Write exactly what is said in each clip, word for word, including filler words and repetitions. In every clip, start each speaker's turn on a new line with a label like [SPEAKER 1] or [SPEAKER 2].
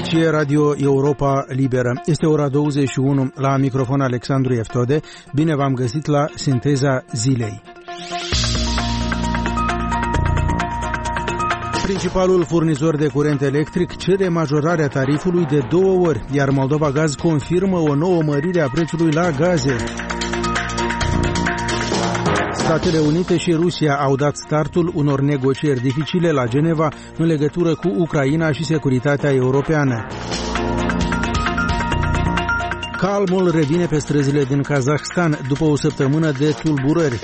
[SPEAKER 1] Aici e Radio Europa Liberă. Este ora douăzeci și unu, la microfon Alexandru Eftode. Bine v-am găsit la Sinteza Zilei. Principalul furnizor de curent electric cere majorarea tarifului de două ori, iar Moldova Gaz confirmă o nouă mărire a prețului la gaze. Statele Unite și Rusia au dat startul unor negocieri dificile la Geneva în legătură cu Ucraina și securitatea europeană. Calmul revine pe străzile din Kazahstan după o săptămână de tulburări.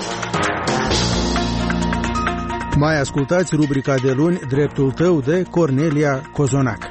[SPEAKER 1] Mai ascultați rubrica de luni, Dreptul tău, de Cornelia Cozonac.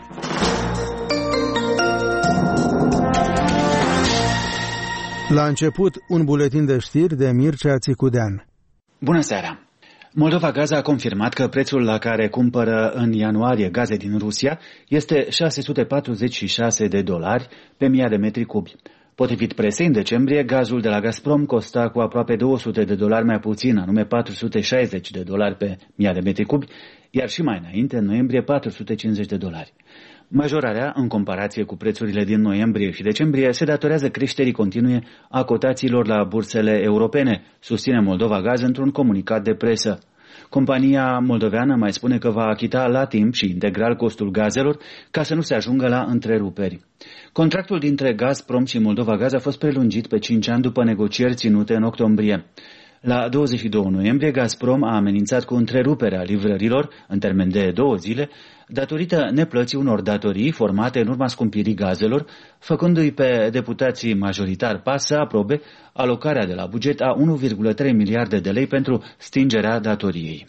[SPEAKER 1] La început, un buletin de știri de Mircea Țicudean.
[SPEAKER 2] Bună seara! Moldova Gaz a confirmat că prețul la care cumpără în ianuarie gaze din Rusia este șase sute patruzeci și șase de dolari pe mie de metri cubi. Potrivit presei, în decembrie, gazul de la Gazprom costa cu aproape două sute de dolari mai puțin, anume patru sute șaizeci de dolari pe mie de metri cubi, iar și mai înainte, în noiembrie, patru sute cincizeci de dolari. Majorarea, în comparație cu prețurile din noiembrie și decembrie, se datorează creșterii continue a cotațiilor la bursele europene, susține Moldova Gaz într-un comunicat de presă. Compania moldoveană mai spune că va achita la timp și integral costul gazelor ca să nu se ajungă la întreruperi. Contractul dintre Gazprom și Moldova Gaz a fost prelungit pe cinci ani după negocieri ținute în octombrie. La douăzeci și doi noiembrie, Gazprom a amenințat cu întreruperea livrărilor în termen de două zile, datorită neplății unor datorii formate în urma scumpirii gazelor, făcându-i pe deputații majoritari pas să aprobe alocarea de la buget a unu virgulă trei miliarde de lei pentru stingerea datoriei.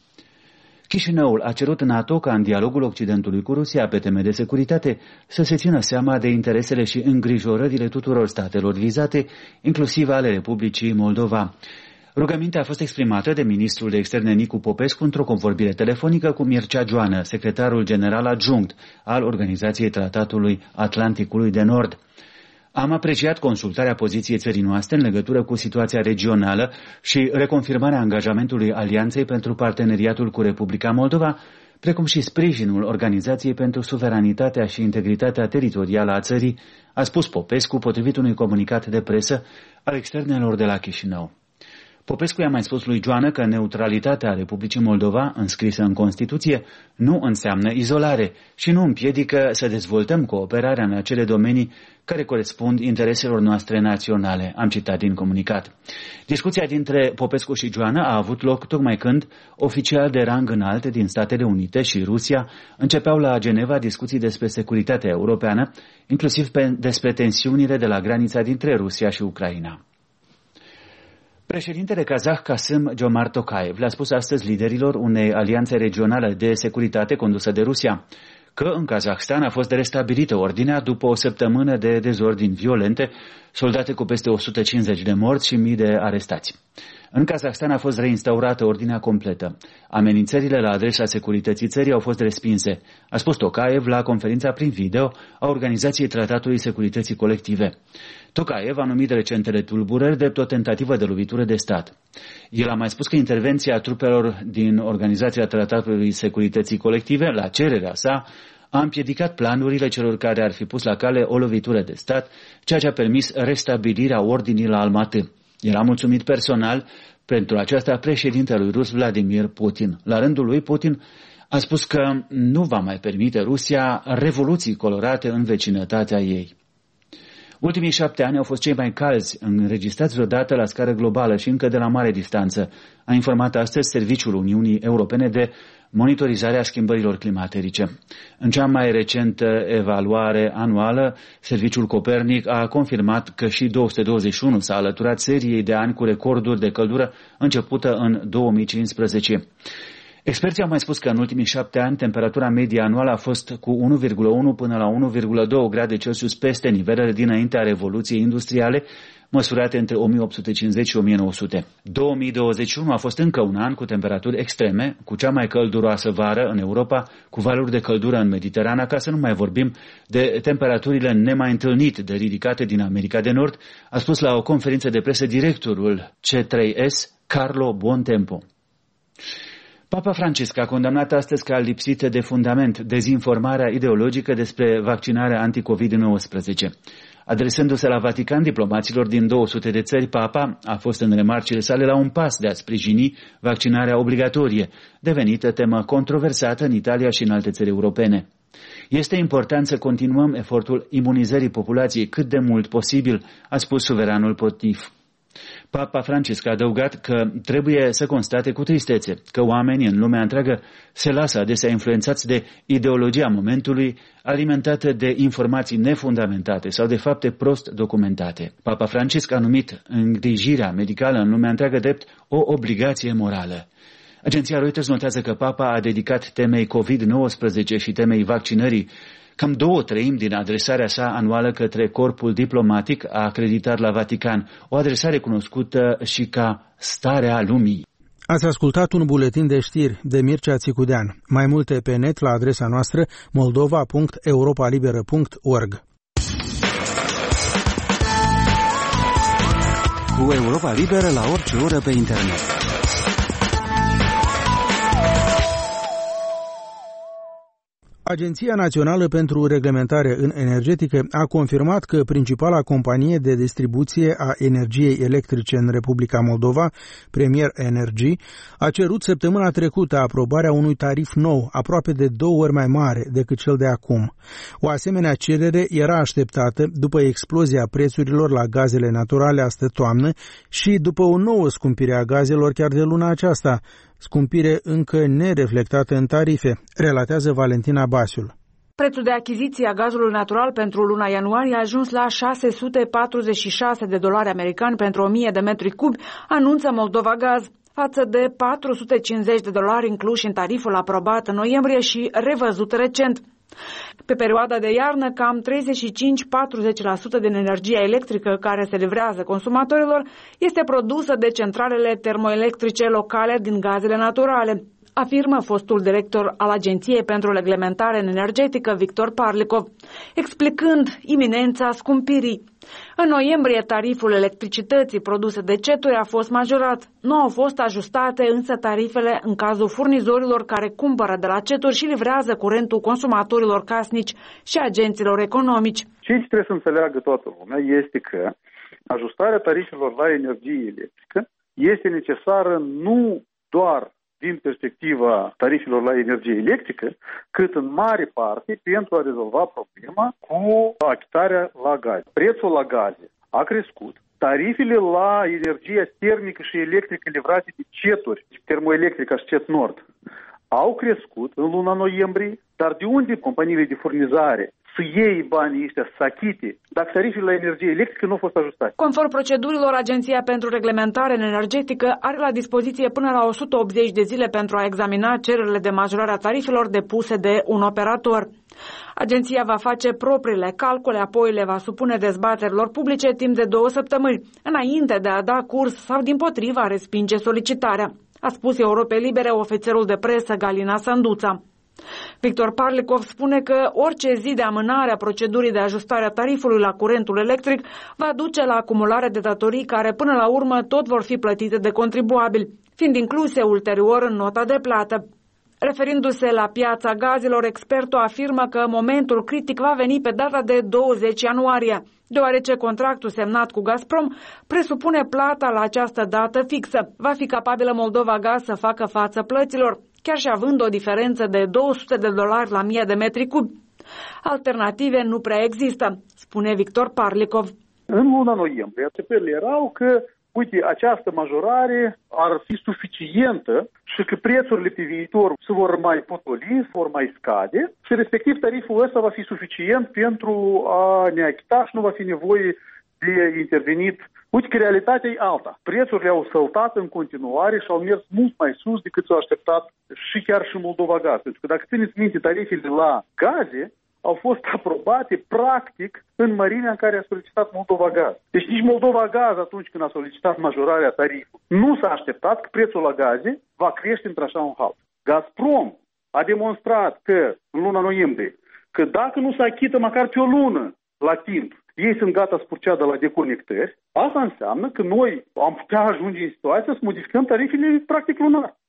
[SPEAKER 2] Chișinăul a cerut NATO ca în dialogul Occidentului cu Rusia pe teme de securitate să se țină seama de interesele și îngrijorările tuturor statelor vizate, inclusiv ale Republicii Moldova. Rugămintea a fost exprimată de ministrul de externe Nicu Popescu într-o convorbire telefonică cu Mircea Joană, secretarul general adjunct al Organizației Tratatului Atlanticului de Nord. Am apreciat consultarea poziției țării noastre în legătură cu situația regională și reconfirmarea angajamentului Alianței pentru parteneriatul cu Republica Moldova, precum și sprijinul Organizației pentru suveranitatea și integritatea teritorială a țării, a spus Popescu potrivit unui comunicat de presă al externelor de la Chișinău. Popescu i-a mai spus lui Joană că neutralitatea Republicii Moldova, înscrisă în Constituție, nu înseamnă izolare și nu împiedică să dezvoltăm cooperarea în acele domenii care corespund intereselor noastre naționale, am citat din comunicat. Discuția dintre Popescu și Joană a avut loc tocmai când oficiali de rang înalt din Statele Unite și Rusia începeau la Geneva discuții despre securitatea europeană, inclusiv pe, despre tensiunile de la granița dintre Rusia și Ucraina. Președintele kazah Kassym-Jomart Tokayev le-a spus astăzi liderilor unei alianțe regionale de securitate condusă de Rusia că în Kazahstan a fost restabilită ordinea după o săptămână de dezordini violente, soldate cu peste o sută cincizeci de morți și mii de arestați. În Kazahstan a fost reinstaurată ordinea completă. Amenințările la adresa securității țării au fost respinse, a spus Tokayev la conferința prin video a Organizației Tratatului Securității Colective. Tokayev a numit recentele tulburări drept o tentativă de lovitură de stat. El a mai spus că intervenția trupelor din Organizația Tratatului Securității Colective, la cererea sa, a împiedicat planurile celor care ar fi pus la cale o lovitură de stat, ceea ce a permis restabilirea ordinii la Almaty. El a mulțumit personal pentru aceasta președintelui rus Vladimir Putin. La rândul lui, Putin a spus că nu va mai permite Rusia revoluții colorate în vecinătatea ei. Ultimii șapte ani au fost cei mai calzi înregistrați vreodată la scară globală și încă de la mare distanță, a informat astăzi Serviciul Uniunii Europene de monitorizare a schimbărilor climaterice. În cea mai recentă evaluare anuală, Serviciul Copernic a confirmat că și două sute douăzeci și unu s-a alăturat seriei de ani cu recorduri de căldură începută în două mii cincisprezece. Experții au mai spus că în ultimii șapte ani temperatura medie anuală a fost cu unu virgulă unu până la unu virgulă doi grade Celsius peste nivelele dinaintea Revoluției Industriale, măsurate între o mie opt sute cincizeci și o mie nouă sute. două mii douăzeci și unu a fost încă un an cu temperaturi extreme, cu cea mai călduroasă vară în Europa, cu valuri de căldură în Mediterana, ca să nu mai vorbim de temperaturile nemai întâlnit de ridicate din America de Nord, a spus la o conferință de presă directorul C trei S, Carlo Buontempo. Papa Francisc a condamnat astăzi că a lipsit de fundament dezinformarea ideologică despre vaccinarea anti-covid nouăsprezece. Adresându-se la Vatican diplomaților din două sute de țări, Papa a fost în remarcile sale la un pas de a sprijini vaccinarea obligatorie, devenită temă controversată în Italia și în alte țări europene. Este important să continuăm efortul imunizării populației cât de mult posibil, a spus suveranul pontif. Papa Francisc a adăugat că trebuie să constate cu tristețe că oamenii în lumea întreagă se lasă adesea influențați de ideologia momentului, alimentată de informații nefundamentate sau de fapte prost documentate. Papa Francisc a numit îngrijirea medicală în lumea întreagă drept o obligație morală. Agenția Reuters notează că Papa a dedicat temei covid nouăsprezece și temei vaccinării cam două treimi din adresarea sa anuală către corpul diplomatic a acreditat la Vatican, o adresare cunoscută și ca Starea Lumii.
[SPEAKER 1] Ați ascultat un buletin de știri de Mircea Țicudean. Mai multe pe net la adresa noastră moldova punct europa liberă punct org.
[SPEAKER 3] Cu Europa Liberă la orice oră pe internet.
[SPEAKER 1] Agenția Națională pentru Reglementare în Energetică a confirmat că principala companie de distribuție a energiei electrice în Republica Moldova, Premier Energy, a cerut săptămâna trecută aprobarea unui tarif nou, aproape de două ori mai mare decât cel de acum. O asemenea cerere era așteptată după explozia prețurilor la gazele naturale astă toamnă și după o nouă scumpire a gazelor chiar de luna aceasta, scumpire încă nereflectată în tarife, relatează Valentina Basiul.
[SPEAKER 4] Prețul de achiziție a gazului natural pentru luna ianuarie a ajuns la șase sute patruzeci și șase de dolari americani pentru o mie de metri cubi, anunță Moldova Gaz, față de patru sute cincizeci de dolari incluși în tariful aprobat în noiembrie și revăzut recent. Pe perioada de iarnă, cam treizeci și cinci - patruzeci la sută din energia electrică care se livrează consumatorilor este produsă de centralele termoelectrice locale din gazele naturale, afirmă fostul director al Agenției pentru Reglementare în Energetică, Victor Parlikov, explicând iminența scumpirii. În noiembrie, tariful electricității produse de ceturi a fost majorat. Nu au fost ajustate însă tarifele în cazul furnizorilor care cumpără de la ceturi și livrează curentul consumatorilor casnici și agenților economici.
[SPEAKER 5] Ce trebuie să înțeleagă toată lumea este că ajustarea tarifelor la energie electrică este necesară nu doar din perspectiva tarifelor la energie electrică, cât în mare parte pentru a rezolva problema cu achitarea la gaze. Prețul la gaze a crescut, tarifele la energia termică și electrică livrate de ceturi, termoelectrica și cet nord, au crescut în luna noiembrie, dar de unde companiile de furnizare să iei banii ăștia, să achite, dacă tarifele la energie electrică nu au fost ajustate?
[SPEAKER 4] Conform procedurilor, Agenția pentru Reglementare în Energetică are la dispoziție până la o sută optzeci de zile pentru a examina cererile de majorare a tarifelor depuse de un operator. Agenția va face propriile calcule, apoi le va supune dezbaterilor publice timp de două săptămâni, înainte de a da curs sau dimpotrivă a respinge solicitarea, a spus Europei Libere ofițerul de presă Galina Sanduța. Victor Parlikov spune că orice zi de amânare a procedurii de ajustare a tarifului la curentul electric va duce la acumulare de datorii care până la urmă tot vor fi plătite de contribuabili, fiind incluse ulterior în nota de plată. Referindu-se la piața gazelor, expertul afirmă că momentul critic va veni pe data de douăzeci ianuarie, deoarece contractul semnat cu Gazprom presupune plata la această dată fixă. Va fi capabilă Moldova Gaz să facă față plăților, chiar și având o diferență de două sute de dolari la mie de metri cubi. Alternative nu prea există, spune Victor Parlikov.
[SPEAKER 5] În luna noiembrie, așteptările erau că, uite, această majorare ar fi suficientă și că prețurile pe viitor se vor mai potoli, se vor mai scade și respectiv tariful ăsta va fi suficient pentru a ne achita și nu va fi nevoie de intervenit. Uite că realitatea e alta. Prețurile au săltat în continuare și au mers mult mai sus decât s-au așteptat și chiar și Moldova Gaz. Pentru că dacă țineți minte, tarifele la gaze au fost aprobate practic în mărimea în care a solicitat Moldova Gaz. Deci nici Moldova Gaz, atunci când a solicitat majorarea tarifului, nu s-a așteptat că prețul la gaze va crește într-așa un hal. Gazprom a demonstrat că în luna noiembrie că dacă nu se achită măcar pe o lună la timp, ei sunt gata să proceadă la deconectări, asta înseamnă că noi am putea ajunge în situația să modificăm tarifele practic lunar.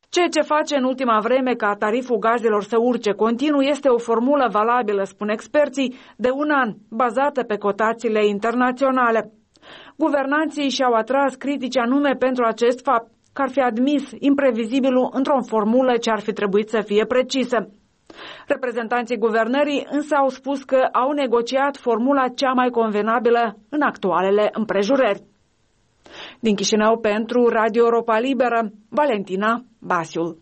[SPEAKER 4] Ceea ce face în ultima vreme ca tariful gazelor să urce continuu este o formulă valabilă, spun experții, de un an, bazată pe cotațiile internaționale. Guvernanții și-au atras critici anume pentru acest fapt, că ar fi admis imprevizibilul într-o formulă ce ar fi trebuit să fie precisă. Reprezentanții guvernării însă au spus că au negociat formula cea mai convenabilă în actualele împrejurări. Din Chișinău pentru Radio Europa Liberă, Valentina Basiul.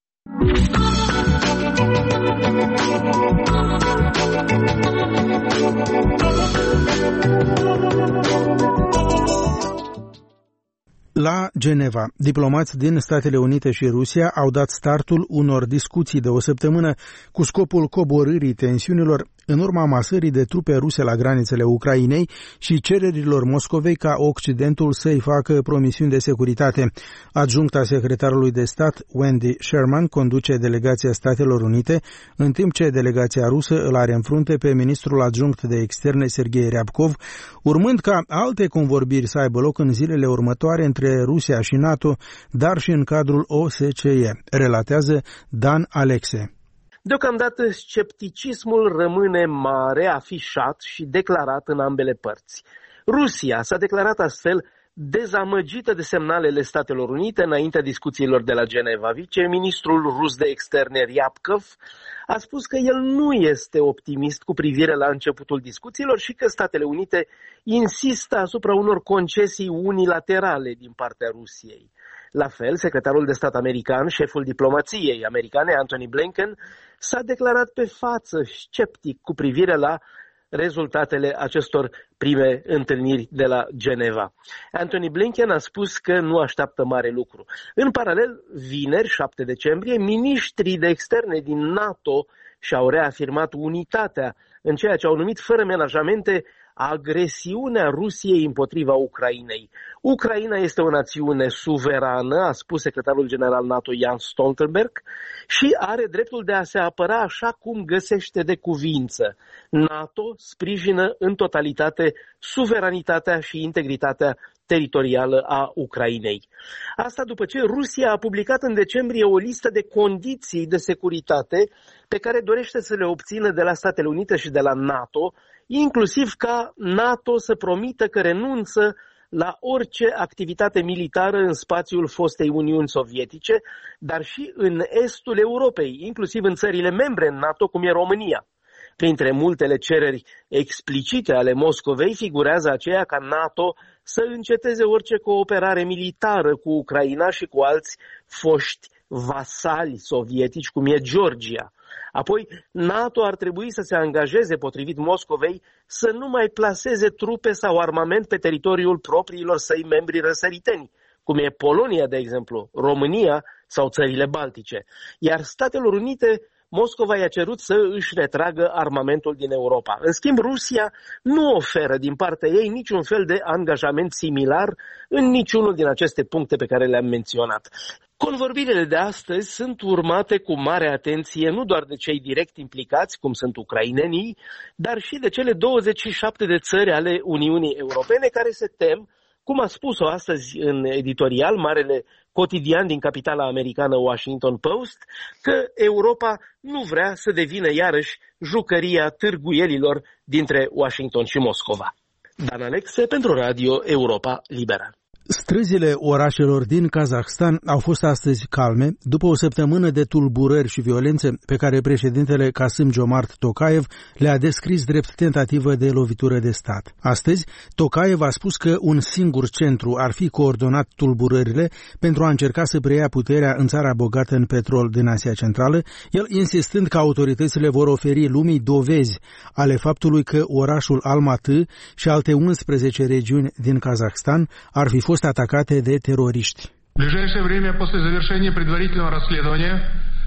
[SPEAKER 1] La Geneva, diplomați din Statele Unite și Rusia au dat startul unor discuții de o săptămână cu scopul coborârii tensiunilor în urma masării de trupe ruse la granițele Ucrainei și cererilor Moscovei ca Occidentul să-i facă promisiuni de securitate. Adjuncta secretarului de stat, Wendy Sherman, conduce delegația Statelor Unite, în timp ce delegația rusă îl are în frunte pe ministrul adjunct de externe, Sergei Ryabkov, urmând ca alte convorbiri să aibă loc în zilele următoare între Rusia și NATO, dar și în cadrul O S C E, relatează Dan Alexe.
[SPEAKER 6] Deocamdată scepticismul rămâne mare, afișat și declarat în ambele părți. Rusia s-a declarat astfel dezamăgită de semnalele Statelor Unite înaintea discuțiilor de la Geneva. Viceministrul rus de externe Ryabkov a spus că el nu este optimist cu privire la începutul discuțiilor și că Statele Unite insistă asupra unor concesii unilaterale din partea Rusiei. La fel, secretarul de stat american, șeful diplomației americane, Antony Blinken, s-a declarat pe față sceptic cu privire la rezultatele acestor prime întâlniri de la Geneva. Antony Blinken a spus că nu așteaptă mare lucru. În paralel, vineri, șapte decembrie, miniștrii de externe din NATO și-au reafirmat unitatea în ceea ce au numit fără menajamente agresiunea Rusiei împotriva Ucrainei. Ucraina este o națiune suverană, a spus secretarul general NATO Jens Stoltenberg, și are dreptul de a se apăra așa cum găsește de cuvință. NATO sprijină în totalitate suveranitatea și integritatea teritorială a Ucrainei. Asta după ce Rusia a publicat în decembrie o listă de condiții de securitate pe care dorește să le obțină de la Statele Unite și de la NATO, inclusiv ca NATO să promită că renunță la orice activitate militară în spațiul fostei Uniuni Sovietice, dar și în estul Europei, inclusiv în țările membre în NATO, cum e România. Printre multele cereri explicite ale Moscovei figurează aceea ca NATO să înceteze orice cooperare militară cu Ucraina și cu alți foști vasali sovietici, cum e Georgia. Apoi, NATO ar trebui să se angajeze, potrivit Moscovei, să nu mai plaseze trupe sau armament pe teritoriul propriilor săi membri răsăriteni, cum e Polonia, de exemplu, România sau țările Baltice. Iar Statelor Unite, Moscova i-a cerut să își retragă armamentul din Europa. În schimb, Rusia nu oferă din partea ei niciun fel de angajament similar în niciunul din aceste puncte pe care le-am menționat. Convorbirile de astăzi sunt urmate cu mare atenție nu doar de cei direct implicați, cum sunt ucrainenii, dar și de cele douăzeci și șapte de țări ale Uniunii Europene care se tem, cum a spus-o astăzi în editorial marele cotidian din capitala americană Washington Post, că Europa nu vrea să devină iarăși jucăria târguielilor dintre Washington și Moscova. Dan Alexe pentru Radio Europa Liberă.
[SPEAKER 1] Străzile orașelor din Kazahstan au fost astăzi calme, după o săptămână de tulburări și violențe pe care președintele Kassym-Jomart Tokayev le-a descris drept tentativă de lovitură de stat. Astăzi, Tokayev a spus că un singur centru ar fi coordonat tulburările pentru a încerca să preia puterea în țara bogată în petrol din Asia Centrală, el insistând că autoritățile vor oferi lumii dovezi ale faptului că orașul Almaty și alte unsprezece regiuni din Kazahstan ar fi fost fost atacate de teroriști.
[SPEAKER 7] В ближайшее время после завершения предварительного расследования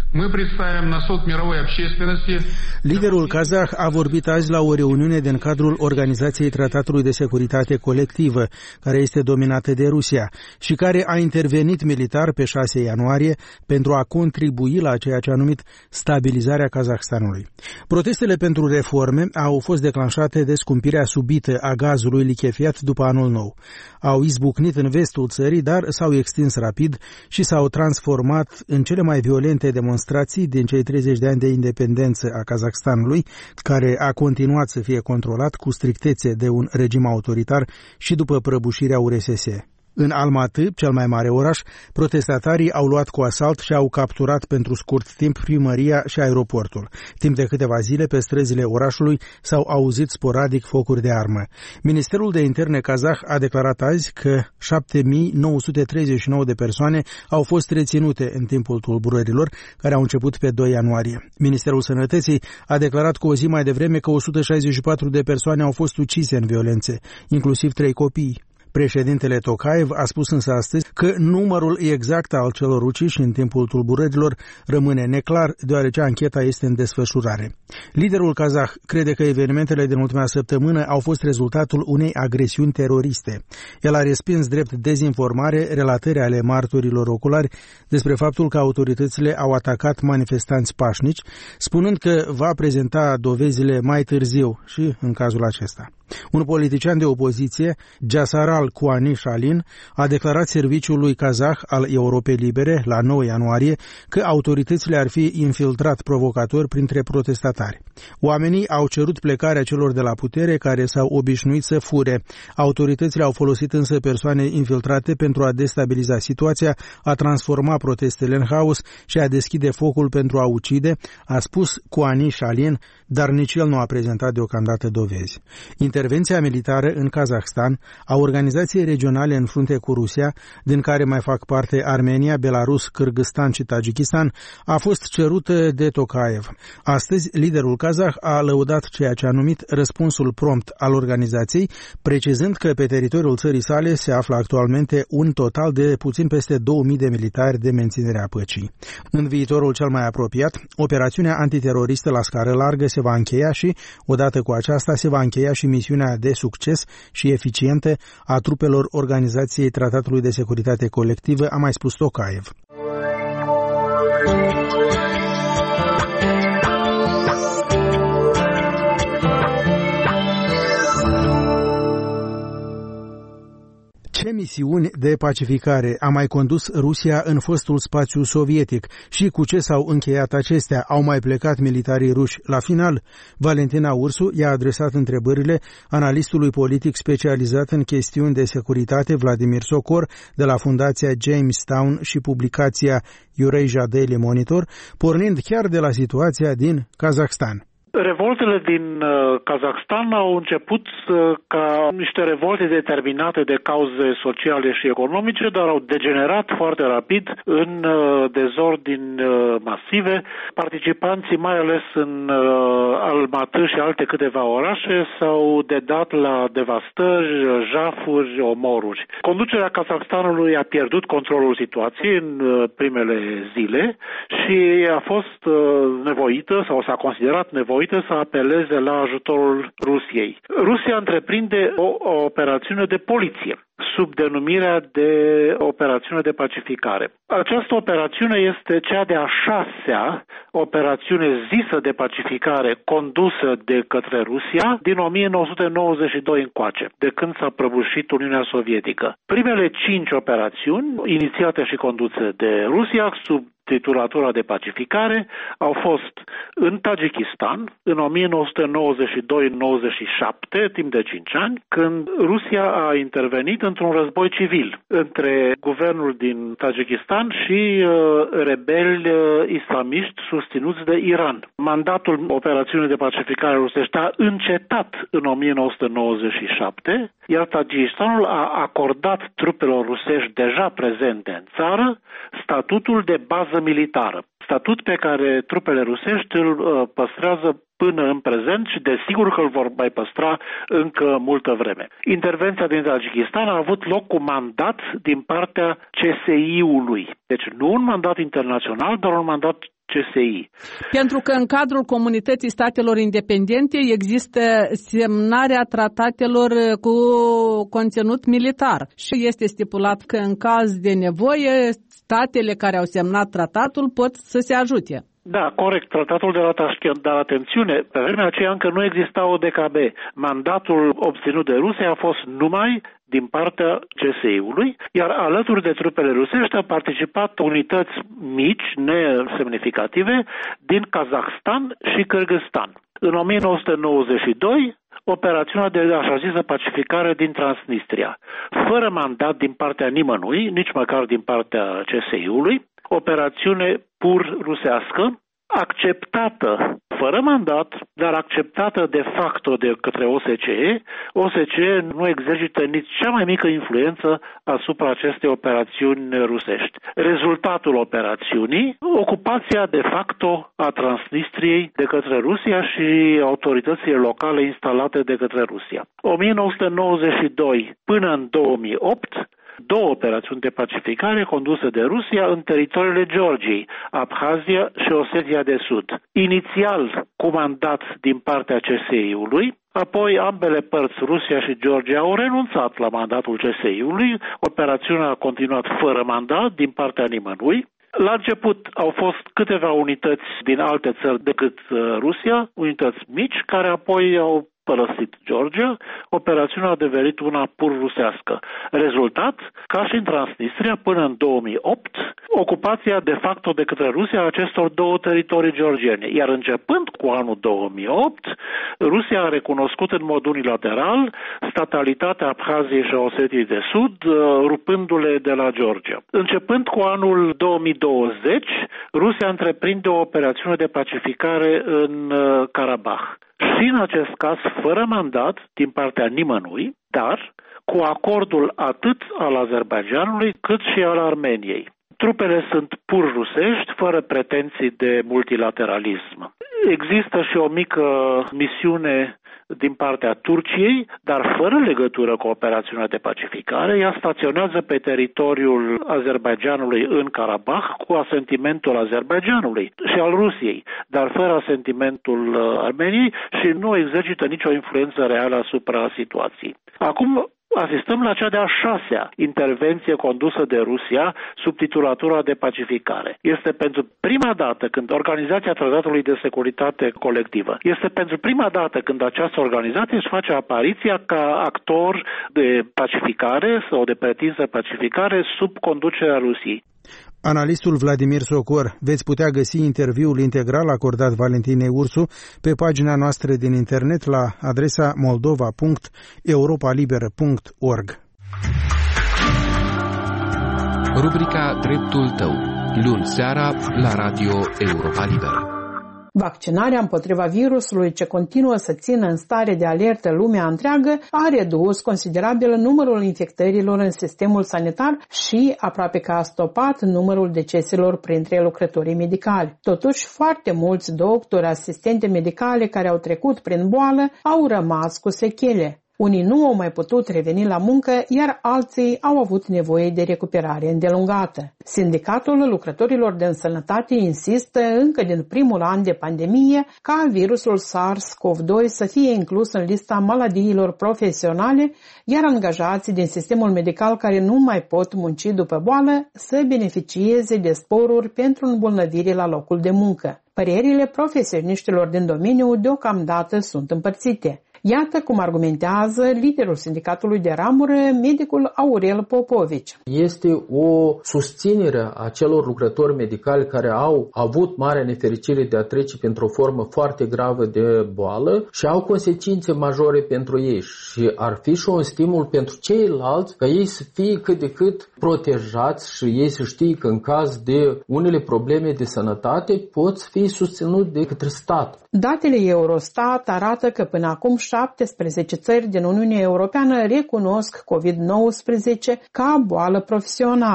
[SPEAKER 1] Liderul kazah a vorbit azi la o reuniune din cadrul Organizației Tratatului de Securitate Colectivă, care este dominată de Rusia și care a intervenit militar pe șase ianuarie pentru a contribui la ceea ce a numit stabilizarea Kazahstanului. Protestele pentru reforme au fost declanșate de scumpirea subită a gazului lichefiat după anul nou. Au izbucnit în vestul țării, dar s-au extins rapid și s-au transformat în cele mai violente demonstrații din cei treizeci de ani de independență a Kazahstanului, care a continuat să fie controlat cu strictețe de un regim autoritar și după prăbușirea U R S S. În Almaty, cel mai mare oraș, protestatarii au luat cu asalt și au capturat pentru scurt timp primăria și aeroportul. Timp de câteva zile, pe străzile orașului s-au auzit sporadic focuri de armă. Ministerul de Interne kazah a declarat azi că șapte mii nouă sute treizeci și nouă de persoane au fost reținute în timpul tulburărilor, care au început pe doi ianuarie. Ministerul Sănătății a declarat cu o zi mai devreme că o sută șaizeci și patru de persoane au fost ucise în violențe, inclusiv trei copii. Președintele Tokayev a spus însă astăzi că numărul exact al celor uciși în timpul tulburărilor rămâne neclar, deoarece ancheta este în desfășurare. Liderul kazah crede că evenimentele din ultima săptămână au fost rezultatul unei agresiuni teroriste. El a respins drept dezinformare relatări ale martorilor oculari despre faptul că autoritățile au atacat manifestanți pașnici, spunând că va prezenta dovezile mai târziu și în cazul acesta. Un politician de opoziție, Jasaral Kuani Shalin, a declarat serviciului kazah al Europei Libere la nouă ianuarie că autoritățile ar fi infiltrat provocatori printre protestatari. Oamenii au cerut plecarea celor de la putere care s-au obișnuit să fure. Autoritățile au folosit însă persoane infiltrate pentru a destabiliza situația, a transforma protestele în haos și a deschide focul pentru a ucide, a spus Kuani Shalin, dar nici el nu a prezentat deocamdată dovezi. Intervenția militară în Kazahstan a organizației regionale în frunte cu Rusia, din care mai fac parte Armenia, Belarus, Kârgâstan și Tajikistan, a fost cerută de Tokayev. Astăzi, liderul kazah a lăudat ceea ce a numit răspunsul prompt al organizației, precizând că pe teritoriul țării sale se află actualmente un total de puțin peste două mii de militari de menținere a păcii. În viitorul cel mai apropiat, operațiunea antiteroristă la scară largă se va încheia și, odată cu aceasta, se va încheia și misiunea de succes și eficientă a trupelor Organizației Tratatului de Securitate Colectivă, a mai spus Tokayev. Ce misiuni de pacificare a mai condus Rusia în fostul spațiu sovietic și cu ce s-au încheiat acestea? Au mai plecat militarii ruși la final? Valentina Ursu i-a adresat întrebările analistului politic specializat în chestiuni de securitate Vladimir Sokor de la Fundația Jamestown și publicația Eurasia Daily Monitor, pornind chiar de la situația din Kazahstan.
[SPEAKER 7] Revoltele din uh, Kazahstan au început uh, ca niște revolte determinate de cauze sociale și economice, dar au degenerat foarte rapid în uh, dezordini uh, masive. Participanții, mai ales în uh, Almaty și alte câteva orașe, s-au dedat la devastări, jafuri, omoruri. Conducerea Kazahstanului a pierdut controlul situației în uh, primele zile și a fost uh, nevoită sau s-a considerat nevoită să apeleze la ajutorul Rusiei. Rusia întreprinde o, o operațiune de poliție sub denumirea de operațiune de pacificare. Această operațiune este cea de-a șasea operațiune zisă de pacificare condusă de către Rusia din o mie nouă sute nouăzeci și doi încoace, de când s-a prăbușit Uniunea Sovietică. Primele cinci operațiuni, inițiate și conduse de Rusia sub titulatura de pacificare, au fost în Tajikistan, în o mie nouă sute nouăzeci și doi nouăzeci și șapte, timp de cinci ani, când Rusia a intervenit într-un război civil între guvernul din Tajikistan și uh, rebeli uh, islamiști susținuți de Iran. Mandatul operațiunii de pacificare rusești a încetat în o mie nouă sute nouăzeci și șapte, iar Tajikistanul a acordat trupelor rusești deja prezente în țară statutul de bază militară. Statut pe care trupele rusești îl uh, păstrează până în prezent și desigur că îl vor mai păstra încă multă vreme. Intervenția din Tajikistan a avut loc cu mandat din partea C S I-ului. Deci nu un mandat internațional, dar un mandat C S I.
[SPEAKER 8] Pentru că în cadrul comunității statelor independente există semnarea tratatelor cu conținut militar și este stipulat că în caz de nevoie statele care au semnat tratatul pot să se ajute.
[SPEAKER 7] Da, corect. Tratatul de la Tashkent, dar atențiune, pe vremea aceea încă nu exista O D K B. Mandatul obținut de Rusia a fost numai din partea C S I-ului, iar alături de trupele rusești au participat unități mici, nesemnificative, din Kazahstan și Kyrgyzstan. În o mie nouă sute nouăzeci și doi, operațiunea de așa zisă pacificare din Transnistria, fără mandat din partea nimănui, nici măcar din partea C S I-ului, operațiune pur rusească, acceptată fără mandat, dar acceptată de facto de către O S C E. O S C E nu exercită nici cea mai mică influență asupra acestei operațiuni rusești. Rezultatul operațiunii, ocupația de facto a Transnistriei de către Rusia și autoritățile locale instalate de către Rusia. o mie nouă sute nouăzeci și doi până în două mii opt, două operațiuni de pacificare conduse de Rusia în teritoriile Georgiei, Abhazia și Osetia de Sud. Inițial cu mandat din partea C S I-ului, apoi ambele părți, Rusia și Georgia, au renunțat la mandatul C S I-ului, operațiunea a continuat fără mandat din partea nimănui. La început au fost câteva unități din alte țări decât Rusia, unități mici, care apoi au părăsit Georgia, operațiunea a devenit una pur rusească. Rezultat, ca și în Transnistria, până în două mii opt, ocupația de facto de către Rusia a acestor două teritorii georgiene. Iar începând cu anul două mii opt, Rusia a recunoscut în mod unilateral statalitatea Abhaziei și Osetiei de Sud, rupându-le de la Georgia. Începând cu anul două mii douăzeci, Rusia întreprinde o operațiune de pacificare în Karabakh. Și în acest caz fără mandat din partea nimănui, dar cu acordul atât al Azerbaidjanului cât și al Armeniei. Trupele sunt pur rusești, fără pretenții de multilateralism. Există și o mică misiune din partea Turciei, dar fără legătură cu operațiunea de pacificare. Ea staționează pe teritoriul Azerbaidjanului în Karabakh cu asentimentul Azerbaidjanului și al Rusiei, dar fără asentimentul Armeniei și nu exercită nicio influență reală asupra situației. Acum asistăm la cea de-a șasea intervenție condusă de Rusia sub titulatura de pacificare. Este pentru prima dată când Organizația Tratatului de Securitate Colectivă, este pentru prima dată când această organizație își face apariția ca actor de pacificare sau de pretinsă pacificare sub conducerea Rusiei.
[SPEAKER 1] Analistul Vladimir Socor. Veți putea găsi interviul integral acordat Valentinei Ursu pe pagina noastră din internet la adresa moldova punct europa liberă punct org.
[SPEAKER 9] Rubrica Dreptul tău. Luni seara la Radio Europa Liberă.
[SPEAKER 10] Vaccinarea împotriva virusului, ce continuă să țină în stare de alertă lumea întreagă, a redus considerabil numărul infectărilor în sistemul sanitar și aproape că a stopat numărul deceselor printre lucrătorii medicali. Totuși, foarte mulți doctori, asistente medicale care au trecut prin boală au rămas cu sechele. Unii nu au mai putut reveni la muncă, iar alții au avut nevoie de recuperare îndelungată. Sindicatul lucrătorilor de sănătate insistă încă din primul an de pandemie ca virusul SARS-CoV doi să fie inclus în lista maladiilor profesionale, iar angajații din sistemul medical care nu mai pot munci după boală să beneficieze de sporuri pentru îmbolnăvire la locul de muncă. Părerile profesioniștilor din domeniu deocamdată sunt împărțite. Iată cum argumentează liderul sindicatului de ramură, medicul Aurel Popovici.
[SPEAKER 11] Este o susținere a celor lucrători medicali care au avut mare nefericire de a trece pentru o formă foarte gravă de boală și au consecințe majore pentru ei. Și ar fi și un stimul pentru ceilalți ca ei să fie cât de cât protejați și ei să știe că în caz de unele probleme de sănătate pot fi susținuți de către stat.
[SPEAKER 10] Datele Eurostat arată că până acum șaptesprezece țări din Uniunea Europeană recunosc covid nouăsprezece ca boală profesională.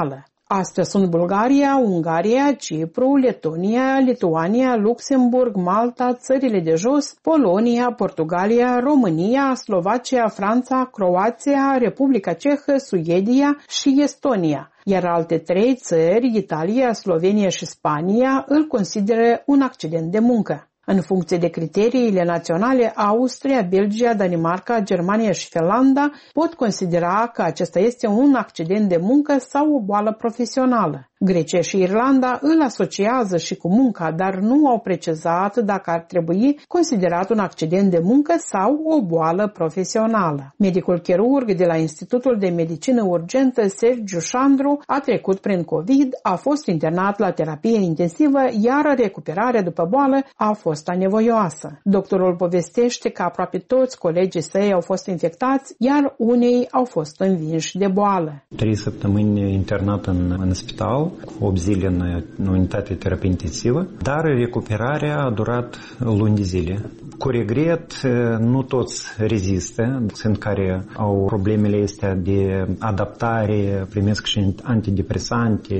[SPEAKER 10] Astea sunt Bulgaria, Ungaria, Cipru, Letonia, Lituania, Luxemburg, Malta, țările de jos, Polonia, Portugalia, România, Slovacia, Franța, Croația, Republica Cehă, Suedia și Estonia. Iar alte trei țări, Italia, Slovenia și Spania, îl consideră un accident de muncă. În funcție de criteriile naționale, Austria, Belgia, Danemarca, Germania și Finlanda pot considera că acesta este un accident de muncă sau o boală profesională. Grecia și Irlanda îl asociază și cu munca, dar nu au precizat dacă ar trebui considerat un accident de muncă sau o boală profesională. Medicul chirurg de la Institutul de Medicină Urgentă Sergiu Șandru a trecut prin COVID, a fost internat la terapie intensivă, iar recuperarea după boală a fost anevoioasă. Doctorul povestește că aproape toți colegii săi au fost infectați, iar unii au fost învinși de boală.
[SPEAKER 12] Trei săptămâni internat în, în spital, opt zile în, în unitate terapie intensivă, dar recuperarea a durat luni de zile. Cu regret, nu toți rezistă, sunt care au problemele astea de adaptare, primesc și antidepresante,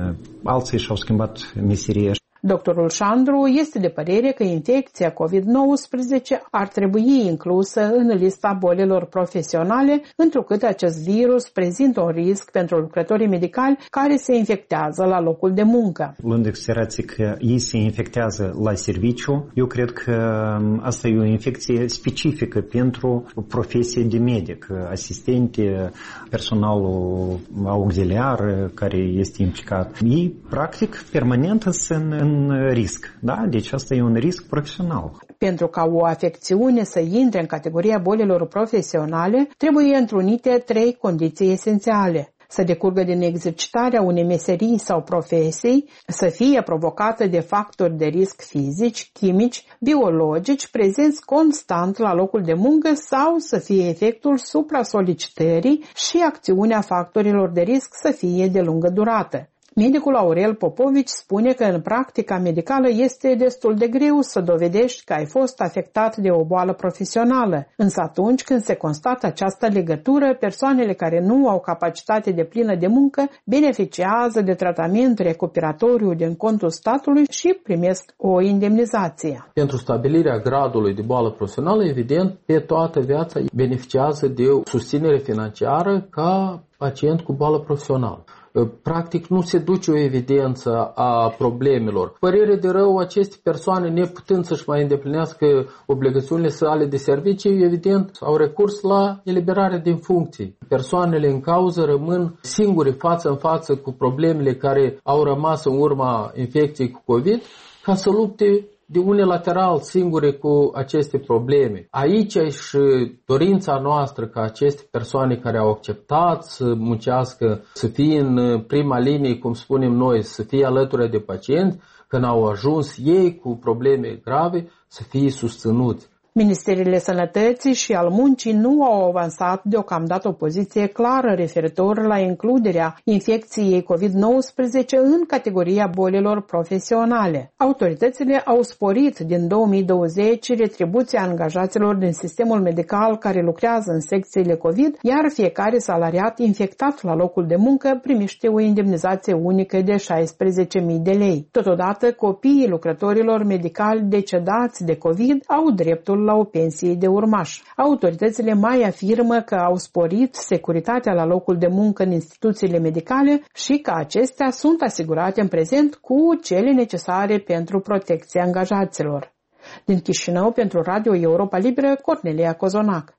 [SPEAKER 12] alții și-au schimbat meserie.
[SPEAKER 10] Doctorul Șandru este de părere că infecția covid nouăsprezece ar trebui inclusă în lista bolilor profesionale, întrucât acest virus prezintă un risc pentru lucrătorii medicali care se infectează la locul de muncă.
[SPEAKER 12] Luând în considerație că ei se infectează la serviciu, eu cred că asta e o infecție specifică pentru profesie de medic, asistente, personalul auxiliar care este implicat. Ei, practic, permanent sunt în în risc, da? Deci asta e un risc profesional.
[SPEAKER 10] Pentru ca o afecțiune să intre în categoria bolilor profesionale, trebuie întrunite trei condiții esențiale. Să decurgă din exercitarea unei meserii sau profesii, să fie provocată de factori de risc fizici, chimici, biologici, prezenți constant la locul de muncă sau să fie efectul supra-solicitării și acțiunea factorilor de risc să fie de lungă durată. Medicul Aurel Popovici spune că în practica medicală este destul de greu să dovedești că ai fost afectat de o boală profesională, însă atunci când se constată această legătură, persoanele care nu au capacitate deplină de muncă beneficiază de tratament recuperatoriu din contul statului și primesc o indemnizație.
[SPEAKER 11] Pentru stabilirea gradului de boală profesională, evident, pe toată viața beneficiază de o susținere financiară ca pacient cu boală profesională. Practic nu se duce o evidență a problemelor. Părere de rău, aceste persoane, neputând să-și mai îndeplinească obligațiunile sale de servicii, evident, au recurs la eliberare din funcții. Persoanele în cauză rămân singure față în față cu problemele care au rămas în urma infecției cu COVID, ca să lupte de unilateral singure cu aceste probleme. Aici e și dorința noastră ca aceste persoane care au acceptat să muncească, să fie în prima linie, cum spunem noi, să fie alături de pacienți, când au ajuns ei cu probleme grave, să fie susținuți.
[SPEAKER 10] Ministerele Sănătății și al Muncii nu au avansat deocamdată o poziție clară referitor la includerea infecției covid nouăsprezece în categoria bolilor profesionale. Autoritățile au sporit din două mii douăzeci retribuția angajaților din sistemul medical care lucrează în secțiile COVID, iar fiecare salariat infectat la locul de muncă primește o indemnizație unică de șaisprezece mii de lei. Totodată, copiii lucrătorilor medicali decedați de COVID au dreptul la o pensie de urmaș. Autoritățile mai afirmă că au sporit securitatea la locul de muncă în instituțiile medicale și că acestea sunt asigurate în prezent cu cele necesare pentru protecția angajaților. Din Chișinău, pentru Radio Europa Liberă, Cornelia Cozonac.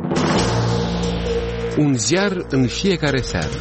[SPEAKER 9] Un ziar în fiecare seară.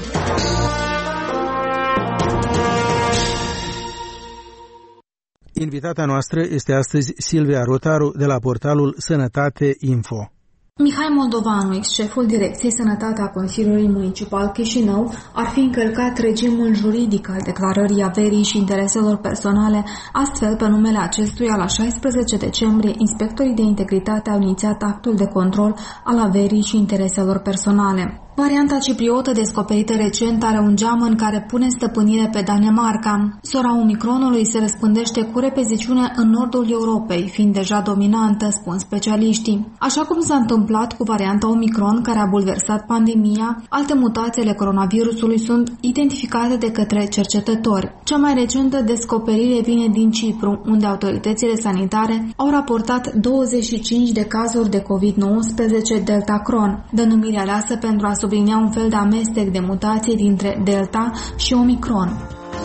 [SPEAKER 1] Invitata noastră este astăzi Silvia Rotaru de la portalul Sănătate Info.
[SPEAKER 13] Mihai Moldovanu, ex-șeful Direcției Sănătate a Consiliului Municipal Chișinău, ar fi încălcat regimul juridic al declarării averii și intereselor personale, astfel, pe numele acestuia, la șaisprezece decembrie, inspectorii de integritate au inițiat actul de control al averii și intereselor personale. Varianta cipriotă descoperită recent are un geam în care pune stăpânire pe Danemarca. Sora Omicronului se răspândește cu repeziciune în nordul Europei, fiind deja dominantă, spun specialiștii. Așa cum s-a întâmplat cu varianta Omicron, care a bulversat pandemia, alte mutații ale coronavirusului sunt identificate de către cercetători. Cea mai recentă descoperire vine din Cipru, unde autoritățile sanitare au raportat douăzeci și cinci de cazuri de covid nouăsprezece Delta-Cron, denumirea aleasă pentru a sublinea un fel de amestec de mutație dintre Delta și Omicron.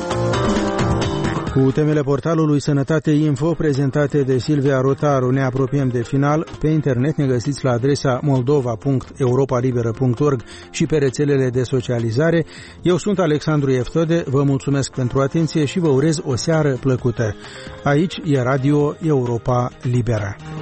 [SPEAKER 1] Cu temele portalului Sănătate Info prezentate de Silvia Rotaru ne apropiem de final. Pe internet ne găsiți la adresa moldova punct europalibera punct org și pe rețelele de socializare. Eu sunt Alexandru Eftode, vă mulțumesc pentru atenție și vă urez o seară plăcută. Aici e Radio Europa Liberă.